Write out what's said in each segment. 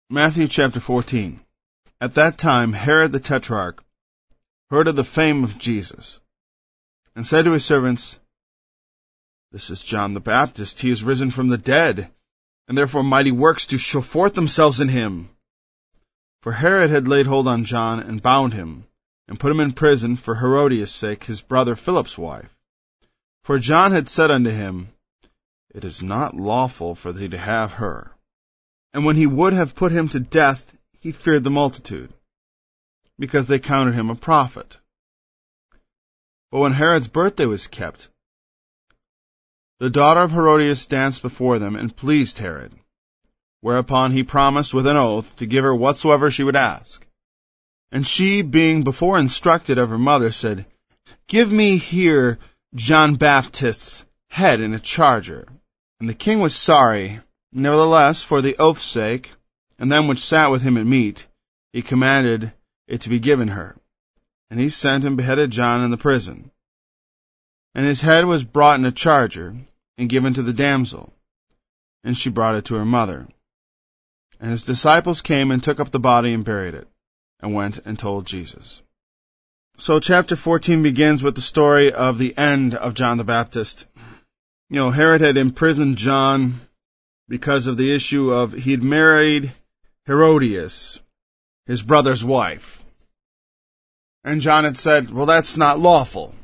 Matthew chapter 14. At that time Herod the Tetrarch heard of the fame of Jesus, and said to his servants, "This is John the Baptist. He is risen from the dead, and therefore mighty works do show forth themselves in him." For Herod had laid hold on John, and bound him, and put him in prison for Herodias' sake, his brother Philip's wife. For John had said unto him, "It is not lawful for thee to have her." And when he would have put him to death, he feared the multitude, because they counted him a prophet. But when Herod's birthday was kept, the daughter of Herodias danced before them, and pleased Herod. Whereupon he promised with an oath to give her whatsoever she would ask. And she, being before instructed of her mother, said, "Give me here John Baptist's head in a charger." And the king was sorry. Nevertheless, for the oath's sake, and them which sat with him at meat, he commanded it to be given her. And he sent and beheaded John in the prison. And his head was brought in a charger, and given to the damsel, and she brought it to her mother. And his disciples came and took up the body and buried it, and went and told Jesus. So chapter 14 begins with the story of the end of John the Baptist. Herod had imprisoned John because of the issue of he'd married Herodias, his brother's wife. And John had said, well, that's not lawful.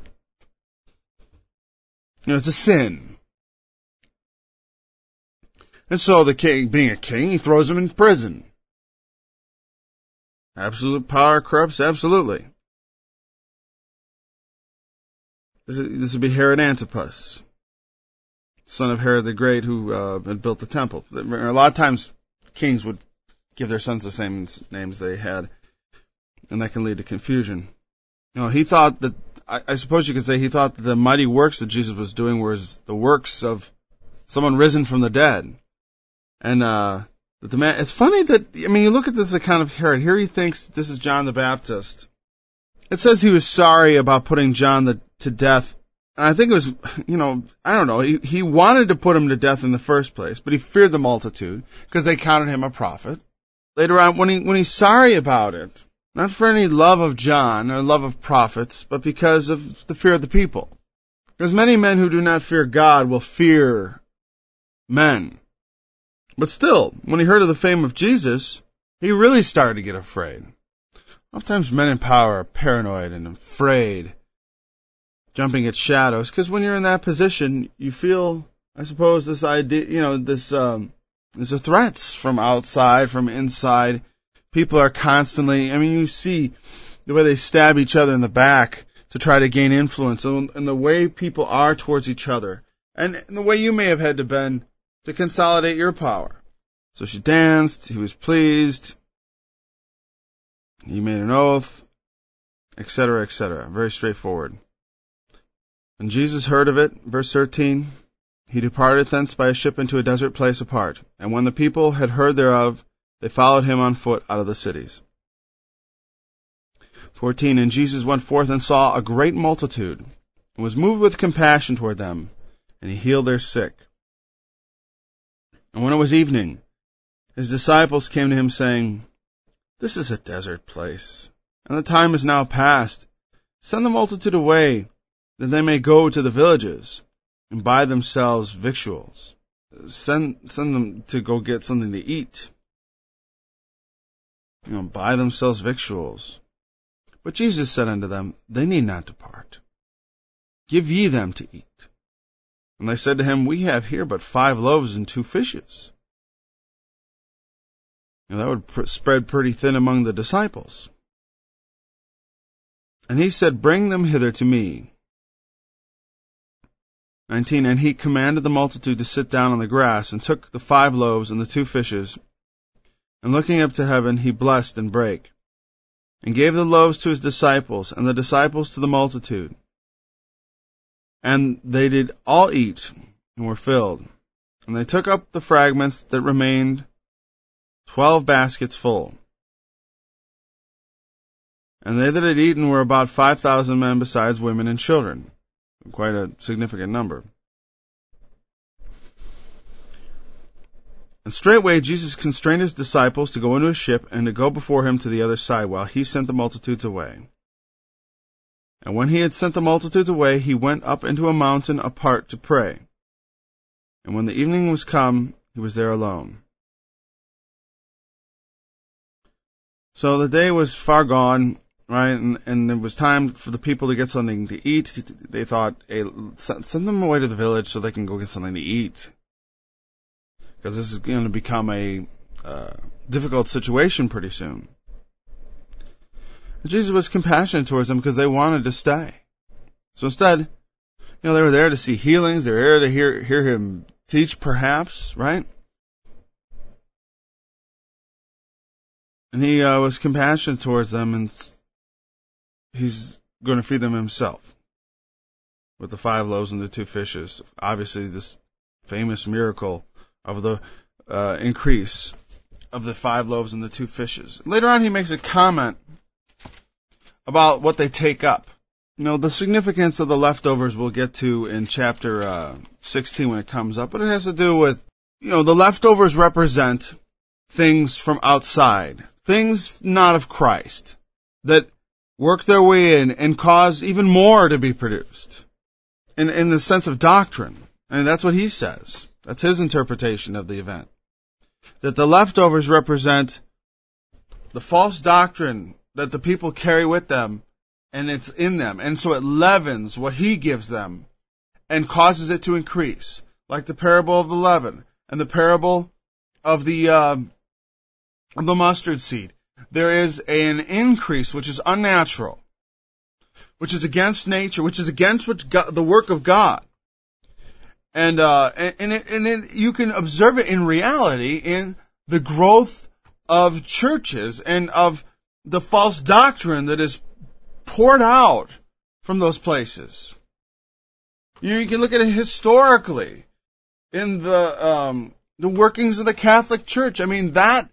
It's a sin. And so the king, being a king, he throws him in prison. Absolute power corrupts absolutely. This would be Herod Antipas, son of Herod the Great, who had built the temple. A lot of times kings would give their sons the same names they had, and that can lead to confusion. He thought that, I suppose you could say he thought that the mighty works that Jesus was doing was the works of someone risen from the dead. And that the man, it's funny that, you look at this account of Herod. Here he thinks this is John the Baptist. It says he was sorry about putting John to death. And I think it was, I don't know, he wanted to put him to death in the first place, but he feared the multitude because they counted him a prophet. Later on, when he's sorry about it, not for any love of John or love of prophets, but because of the fear of the people. Because many men who do not fear God will fear men. But still, when he heard of the fame of Jesus, he really started to get afraid. Oftentimes men in power are paranoid and afraid, jumping at shadows, because when you're in that position, you feel, I suppose, this idea, there's a threats from outside, from inside. People are constantly, you see the way they stab each other in the back to try to gain influence, and the way people are towards each other, and the way you may have had to bend to consolidate your power. So she danced, he was pleased, he made an oath, etc., etc. Very straightforward. When Jesus heard of it, verse 13, he departed thence by a ship into a desert place apart. And when the people had heard thereof, they followed him on foot out of the cities. 14, and Jesus went forth and saw a great multitude, and was moved with compassion toward them, and he healed their sick. And when it was evening, his disciples came to him, saying, "This is a desert place, and the time is now past. Send the multitude away, that they may go to the villages and buy themselves victuals." Send them to go get something to eat. Buy themselves victuals. But Jesus said unto them, They need not depart. Give ye them to eat. And they said to him, We have here but 5 loaves and 2 fishes. That would spread pretty thin among the disciples. And he said, Bring them hither to me. 19, and he commanded the multitude to sit down on the grass, and took the 5 loaves and the 2 fishes, and looking up to heaven, he blessed and brake, and gave the loaves to his disciples, and the disciples to the multitude. And they did all eat, and were filled. And they took up the fragments that remained, 12 baskets full. And they that had eaten were about 5,000 men, besides women and children. Quite a significant number. And straightway Jesus constrained his disciples to go into a ship and to go before him to the other side, while he sent the multitudes away. And when he had sent the multitudes away, he went up into a mountain apart to pray. And when the evening was come, he was there alone. So the day was far gone, right? And it was time for the people to get something to eat. They thought, hey, send them away to the village so they can go get something to eat. Because this is going to become a difficult situation pretty soon. And Jesus was compassionate towards them because they wanted to stay. So instead, they were there to see healings. They were there to hear him teach, perhaps, right? And he was compassionate towards them, and he's going to feed them himself with the 5 loaves and the 2 fishes. Obviously, this famous miracle of the increase of the 5 loaves and the 2 fishes. Later on, he makes a comment about what they take up. The significance of the leftovers we'll get to in chapter 16 when it comes up, but it has to do with, the leftovers represent things from outside, things not of Christ, that work their way in and cause even more to be produced. In the sense of doctrine. And that's what he says. That's his interpretation of the event. That the leftovers represent the false doctrine that the people carry with them, and it's in them. And so it leavens what he gives them and causes it to increase. Like the parable of the leaven and the parable of the mustard seed. There is an increase which is unnatural, which is against nature, which is against the work of God. And you can observe it in reality in the growth of churches and of the false doctrine that is poured out from those places. You can look at it historically in the workings of the Catholic Church. I mean, that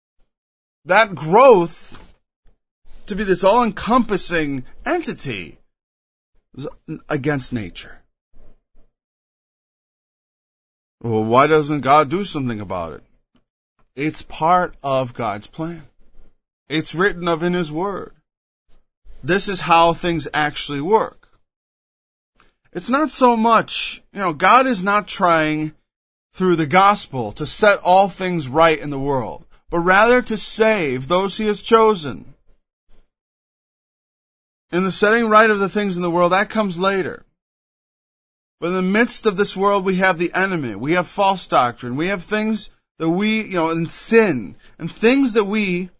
growth to be this all-encompassing entity is against nature. Well, why doesn't God do something about it? It's part of God's plan. It's written of in His Word. This is how things actually work. It's not so much, God is not trying through the gospel to set all things right in the world, but rather to save those He has chosen. And the setting right of the things in the world, that comes later. But in the midst of this world, we have the enemy. We have false doctrine. We have things that we, and sin. And things that we